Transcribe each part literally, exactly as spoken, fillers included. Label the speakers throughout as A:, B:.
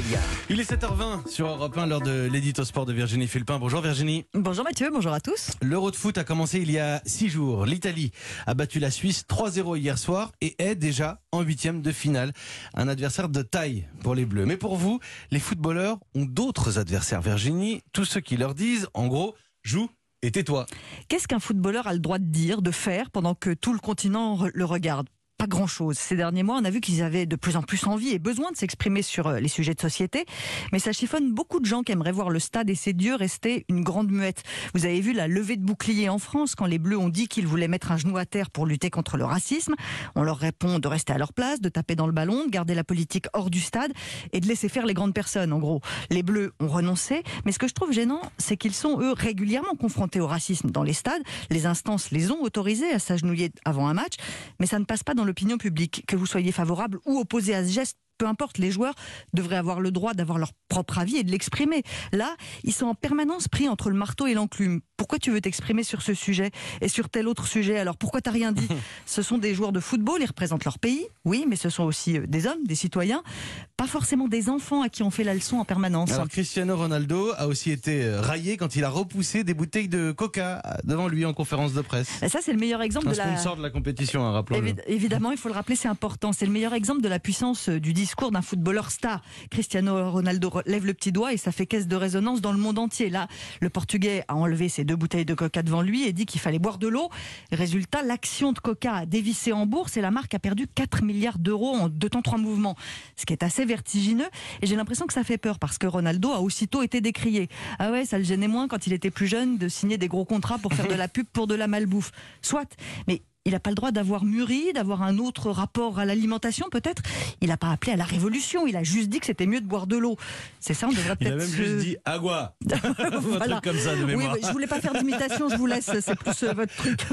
A: Célia.
B: Il est sept heures vingt sur Europe un, l'heure de l'édito sport de Virginie Fulpin. Bonjour Virginie.
C: Bonjour Mathieu, bonjour à tous.
B: L'Euro de foot a commencé il y a six jours. L'Italie a battu la Suisse trois zéro hier soir et est déjà en huitième de finale. Un adversaire de taille pour les Bleus. Mais pour vous, les footballeurs ont d'autres adversaires, Virginie. Tous ceux qui leur disent, en gros, joue et tais-toi.
C: Qu'est-ce qu'un footballeur a le droit de dire, de faire, pendant que tout le continent le regarde ? Pas grand-chose. Ces derniers mois, on a vu qu'ils avaient de plus en plus envie et besoin de s'exprimer sur les sujets de société. Mais ça chiffonne beaucoup de gens qui aimeraient voir le stade et ses dieux rester une grande muette. Vous avez vu la levée de bouclier en France quand les Bleus ont dit qu'ils voulaient mettre un genou à terre pour lutter contre le racisme. On leur répond de rester à leur place, de taper dans le ballon, de garder la politique hors du stade et de laisser faire les grandes personnes. En gros, les Bleus ont renoncé. Mais ce que je trouve gênant, c'est qu'ils sont, eux, régulièrement confrontés au racisme dans les stades. Les instances les ont autorisés à s'agenouiller avant un match. Mais ça ne passe pas dans l'opinion publique. Que vous soyez favorable ou opposé à ce geste, peu importe, les joueurs devraient avoir le droit d'avoir leur propre avis et de l'exprimer. Là, ils sont en permanence pris entre le marteau et l'enclume. Pourquoi tu veux t'exprimer sur ce sujet et sur tel autre sujet? Alors pourquoi t'as rien dit? Ce sont des joueurs de football, ils représentent leur pays, oui, mais ce sont aussi des hommes, des citoyens, pas forcément des enfants à qui on fait la leçon en permanence.
B: Alors Cristiano Ronaldo a aussi été raillé quand il a repoussé des bouteilles de coca devant lui en conférence de presse.
C: Et ça, c'est le meilleur exemple
B: Un
C: de la...
B: sponsor de la compétition, hein, rappelons-le.
C: Évid- évidemment, il faut le rappeler, c'est important. C'est le meilleur exemple de la puissance du discours d'un footballeur star. Cristiano Ronaldo lève le petit doigt et ça fait caisse de résonance dans le monde entier. Là, le Portugais a enlevé ses deux bouteilles de coca devant lui et dit qu'il fallait boire de l'eau. Résultat, l'action de Coca a dévissé en bourse et la marque a perdu quatre milliards d'euros en deux temps trois mouvements. Ce qui est assez vertigineux et j'ai l'impression que ça fait peur parce que Ronaldo a aussitôt été décrié. Ah ouais, ça le gênait moins quand il était plus jeune de signer des gros contrats pour faire de la pub pour de la malbouffe. Soit, mais il n'a pas le droit d'avoir mûri, d'avoir un autre rapport à l'alimentation peut-être. Il n'a pas appelé à la révolution, il a juste dit que c'était mieux de boire de l'eau. C'est ça, on devrait peut-être...
B: Il a même
C: se...
B: juste dit « agua ». Un truc comme ça de mémoire.
C: Oui, oui, je voulais pas faire d'imitation, je vous laisse, c'est plus euh, votre truc.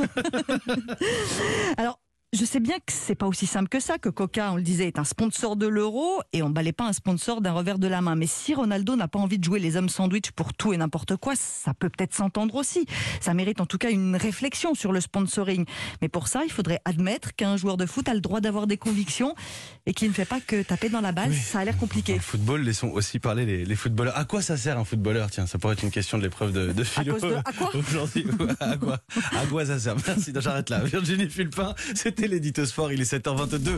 C: Alors, je sais bien que c'est pas aussi simple que ça, que Coca, on le disait, est un sponsor de l'Euro et on balait pas un sponsor d'un revers de la main. Mais si Ronaldo n'a pas envie de jouer les hommes sandwich pour tout et n'importe quoi, ça peut peut-être s'entendre aussi. Ça mérite en tout cas une réflexion sur le sponsoring. Mais pour ça, il faudrait admettre qu'un joueur de foot a le droit d'avoir des convictions et qu'il ne fait pas que taper dans la balle. Oui. Ça a l'air compliqué.
B: En football, laissons aussi parler les, les footballeurs. À quoi ça sert un footballeur? Tiens, ça pourrait être une question de l'épreuve de, de philo.
C: À cause de à quoi
B: aujourd'hui. À quoi? À quoi ça sert? Merci, j'arrête là. Virginie Fulpin, c'était l'édito sport, il est sept heures vingt-deux.